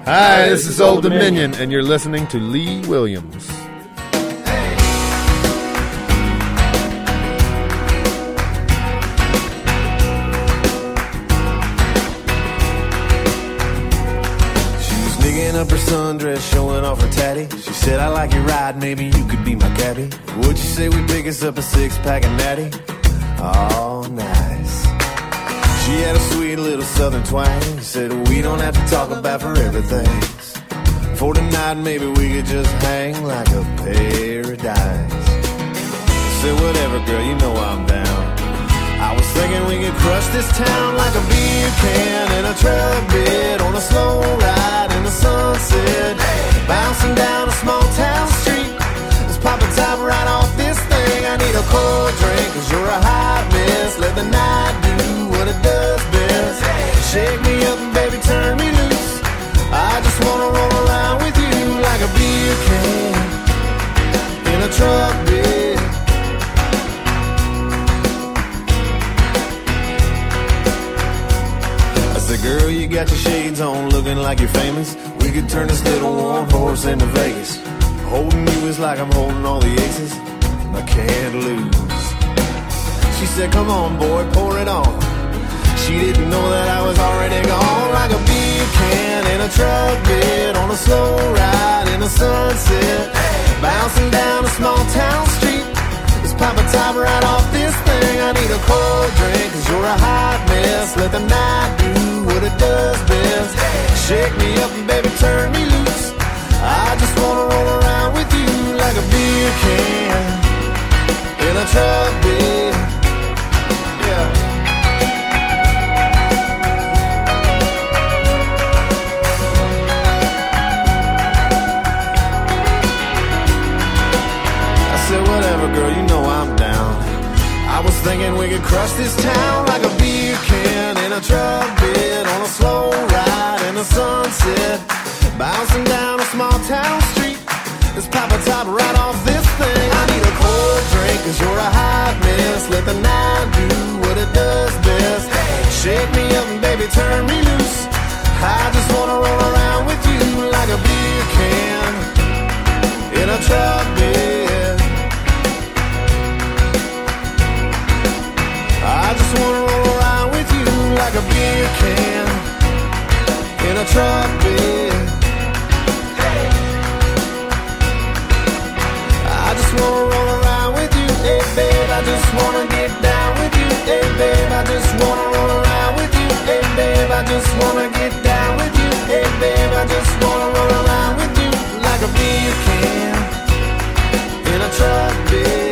Hi, this is Old Dominion, and you're listening to Lee Williams. Up her sundress, showing off her tatty. She said, I like your ride, maybe you could be my cabbie. Would you say we pick us up a 6-pack of natty? Oh, nice. She had a sweet little southern twang. She said, we don't have to talk about forever things. For tonight, maybe we could just hang like a paradise. I said, whatever, girl, you know I'm down. I was thinking we could crush this town like a beer can in a truck bed on a slow ride in the sunset. Hey. Bouncing down a small town street. Let's pop a top right off this thing. I need a cold drink cause you're a hot mess. Let the night do what it does best. Hey. Shake me up and baby turn me loose. I just wanna roll around with you like a beer can in a truck bed. Girl, you got your shades on, looking like you're famous. We could turn this little one horse into Vegas. Holding you is like I'm holding all the aces. I can't lose. She said, come on, boy, pour it on. She didn't know that I was already gone. Like a beer can in a truck bed on a slow ride in the sunset. Bouncing down a small town street. Let's pop a top right off this thing. I need a cold drink cause you're a hot mess. Let the night do what it does best. Shake me up and baby turn me loose. I just wanna roll around with you like a beer can in a truck bed. Yeah. I said whatever, girl, you know I'm down. I was thinking we could crush this town like a beer can in a truck bed on a slow ride in the sunset. Bouncing down a small town street. Let's pop a top right off this thing. I need a cold drink cause you're a hot mess. Let the night do what it does best. Shake me up and baby turn me loose. I just wanna roll around with you like a beer can in a truck bed. I just wanna roll around with you like a beer can in a truck bed. Hey. I just wanna roll around with you, hey babe. I just wanna get down with you, hey babe. I just wanna roll around with you, hey babe. I just wanna get down with you, hey babe. I just wanna roll around with you like a beer can in a truck bed.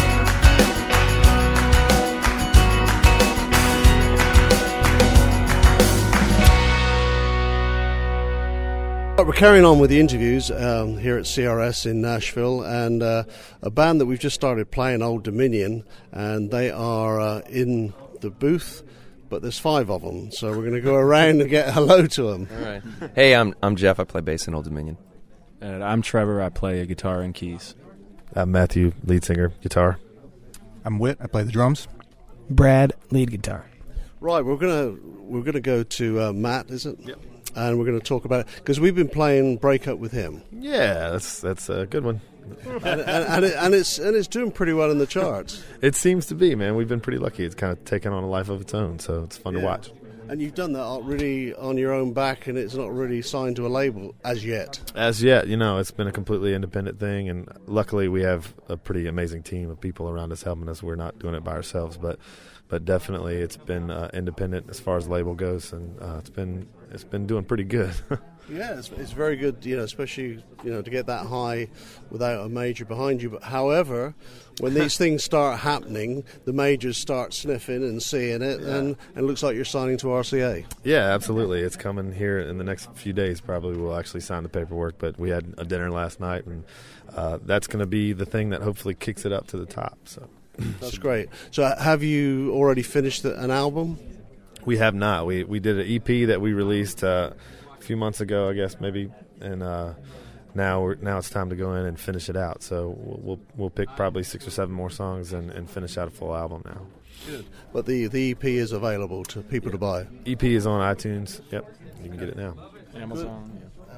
We're carrying on with the interviews here at CRS in Nashville, and a band that we've just started playing, Old Dominion, and they are in the booth, but there's 5 of them, so we're going to go around and get hello to them. All right. Hey, I'm Jeff. I play bass in Old Dominion. And I'm Trevor. I play guitar and keys. I'm Matthew, lead singer, guitar. I'm Whit. I play the drums. Brad, lead guitar. Right, we're gonna go to Matt, is it? Yep. And we're going to talk about it because we've been playing Break Up with him. Yeah, that's a good one. and it's doing pretty well in the charts. It seems to be, man. We've been pretty lucky. It's kind of taken on a life of its own, so it's fun to watch. And you've done that really on your own back, and it's not really signed to a label as yet. As yet, it's been a completely independent thing, and luckily we have a pretty amazing team of people around us helping us. We're not doing it by ourselves, but definitely it's been independent as far as label goes, and it's been doing pretty good. Yeah, it's very good, especially, to get that high without a major behind you. But however, when these things start happening, the majors start sniffing and seeing it, and it looks like you're signing to RCA. Yeah, absolutely. It's coming here in the next few days. Probably we'll actually sign the paperwork, but we had a dinner last night, and that's going to be the thing that hopefully kicks it up to the top. So that's great. So have you already finished an album? We have not. We did an EP that we released a few months ago, I guess, maybe, and now it's time to go in and finish it out. So we'll pick probably 6 or 7 more songs and finish out a full album now. Good. But the EP is available to people to buy. EP is on iTunes. Yep, you can get it now. Amazon.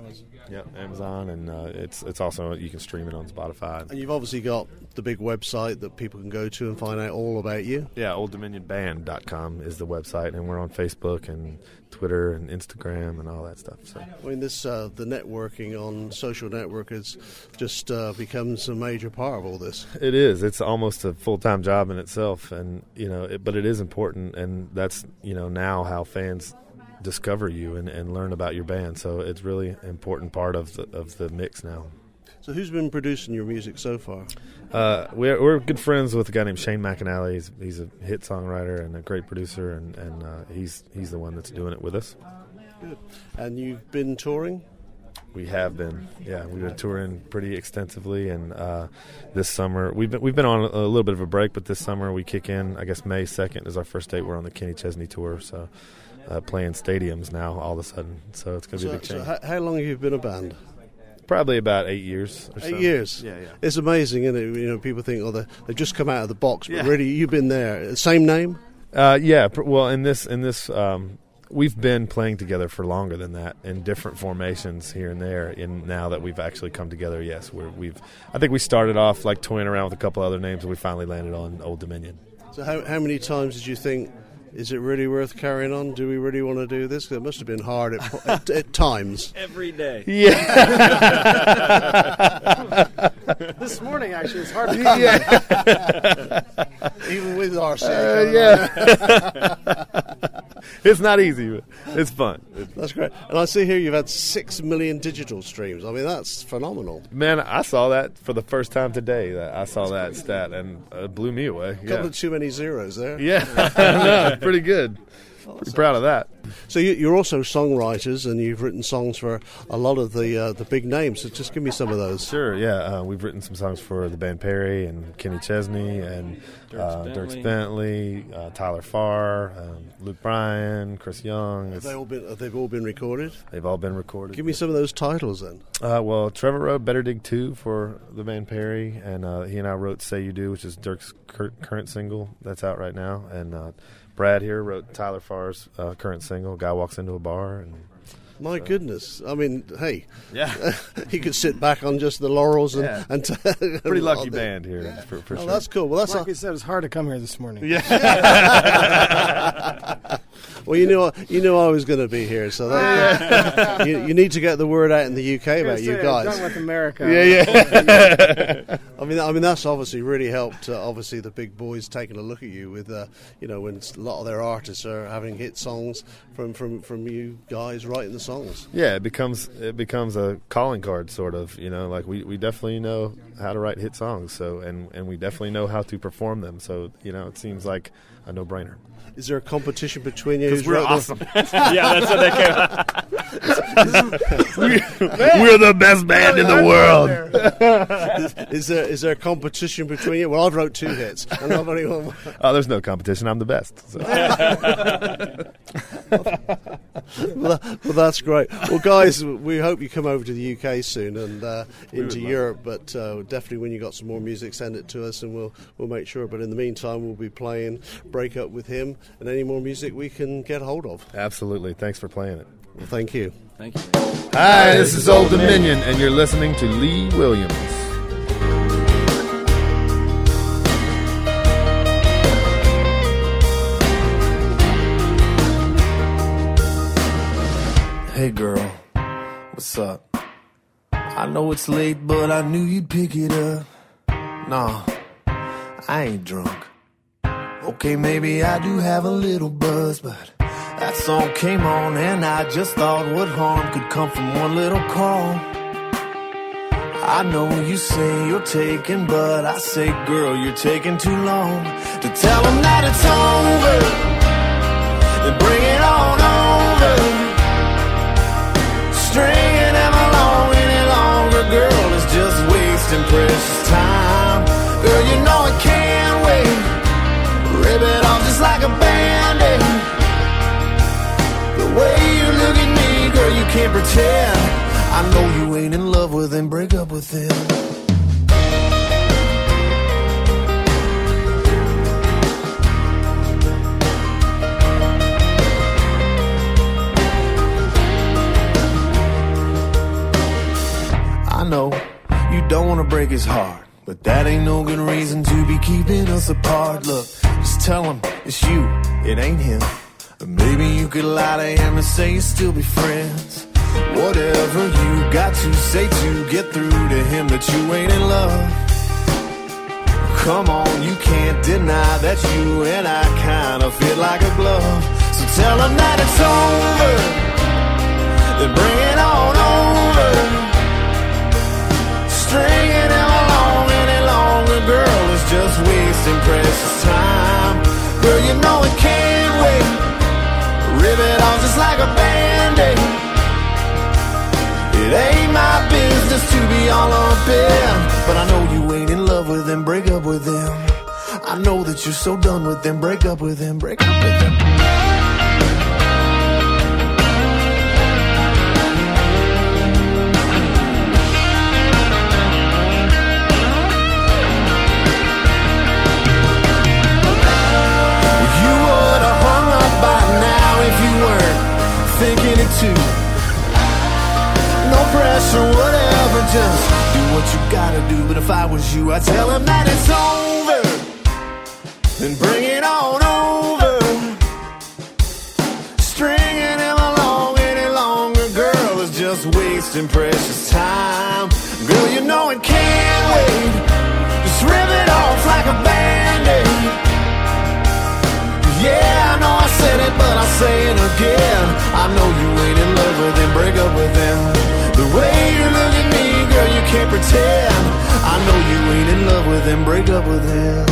Yeah, Amazon, and it's also, you can stream it on Spotify. And you've obviously got the big website that people can go to and find out all about you. Yeah, OldDominionBand.com is the website, and we're on Facebook and Twitter and Instagram and all that stuff. So I mean, this the networking on social network has just becomes a major part of all this. it is. It's almost a full-time job in itself, and but it is important, and that's now how fans discover you and learn about your band. So it's really an important part of the mix now. So who's been producing your music so far? We're good friends with a guy named Shane McAnally. He's a hit songwriter and a great producer, and he's the one that's doing it with us. Good. And you've been touring? We have been, yeah. We've been touring pretty extensively, and this summer we've been on a little bit of a break, but this summer we kick in. I guess May 2nd is our first date. We're on the Kenny Chesney tour, so playing stadiums now all of a sudden. So it's going to be a big change. So how long have you been a band? Probably about 8 years or so. 8 years? Yeah. It's amazing, isn't it? People think, they've just come out of the box, but really, you've been there. Same name? Yeah. Well, in this, we've been playing together for longer than that in different formations here and there. And now that we've actually come together, yes, I think we started off like toying around with a couple other names, and we finally landed on Old Dominion. So how many times did you think, is it really worth carrying on? Do we really want to do this? 'Cause it must have been hard at times. Every day. Yeah. This morning, actually, it's hard to Even with our yeah. It's not easy, but it's fun. That's great. And I see here you've had 6 million digital streams. I mean, that's phenomenal. Man, I saw that for the first time today. I saw that stat, and it blew me away. A couple of too many zeros there. Yeah. No, pretty good. Pretty proud of that. So you're also songwriters, and you've written songs for a lot of the big names. So just give me some of those. Sure, yeah. We've written some songs for the band Perry and Kenny Chesney and Dierks Bentley, Tyler Farr, Luke Bryan, Chris Young. Have they all been recorded? They've all been recorded. Give me some of those titles then. Well, Trevor wrote Better Dig 2 for the band Perry, and he and I wrote Say You Do, which is Dirk's current single that's out right now, and Brad here wrote Tyler Farr's current single, Guy Walks Into a Bar. And My goodness. I mean, hey. Yeah. He could sit back on just the laurels and pretty lucky band here for sure. That's cool. Well, that's like you said, it's hard to come here this morning. Yeah. Well, you knew I was going to be here, so you need to get the word out in the UK about you guys. Done with America. Yeah. I mean that's obviously really helped. Obviously, the big boys taking a look at you with, when a lot of their artists are having hit songs from you guys writing the songs. Yeah, it becomes a calling card, sort of. Like we definitely know how to write hit songs, so and we definitely know how to perform them. So it seems like a no-brainer. Is there a competition between you? Because we're awesome. Yeah, that's what they came out. We're the best band in the world. Is there a competition between you? Well, I've wrote 2 hits. And nobody won. Oh, there's no competition. I'm the best. So. Well, that's great. Well, guys, we hope you come over to the UK soon and into Europe. But definitely, when you got some more music, send it to us, and we'll make sure. But in the meantime, we'll be playing Break Up With Him and any more music we can get hold of. Absolutely. Thanks for playing it. Well, thank you. Thank you. Hi, this is Old Dominion, and you're listening to Lee Williams. Hey girl, what's up? I know it's late, but I knew you'd pick it up. Nah, I ain't drunk. Okay, maybe I do have a little buzz, but that song came on and I just thought what harm could come from one little call. I know you say you're taking, but I say, girl, you're taking too long to tell them that it's over. Then bring it on over. Stringing them along any longer, girl, is just wasting precious time. Girl, you know it can't wait. Rip it off just like a band-aid. The way you look at me, girl, you can't pretend. I know you ain't in love with him, break up with him. know you don't want to break his heart, but that ain't no good reason to be keeping us apart. Look, just tell him it's you, it ain't him. Or maybe you could lie to him and say you still be friends. Whatever you got to say to get through to him that you ain't in love. Come on, you can't deny that you and I kind of fit like a glove. So tell him that it's over, then bring it on over. Stringing him along any longer, girl, is just wasting precious time. Girl, you know it can't wait. Rip it off just like a Band-Aid. It ain't my business to be all up in, but I know you ain't in love with him, break up with him. I know that you're so done with him, break up with him, break up with him. You would have hung up by now if you weren't thinking it too. No pressure, whatever, just do what you gotta do. But if I was you, I'd tell him that it's over, then bring it on over. Stringing him along any longer, girl, is just wasting precious time. Girl, you know it can't wait. Just rip it off like a Band-Aid. Yeah, I know I said it, but I'll say it again. I know you ain't in love with him, break up with him. The way you look at me, girl, you can't pretend. I know you ain't in love with him, break up with him.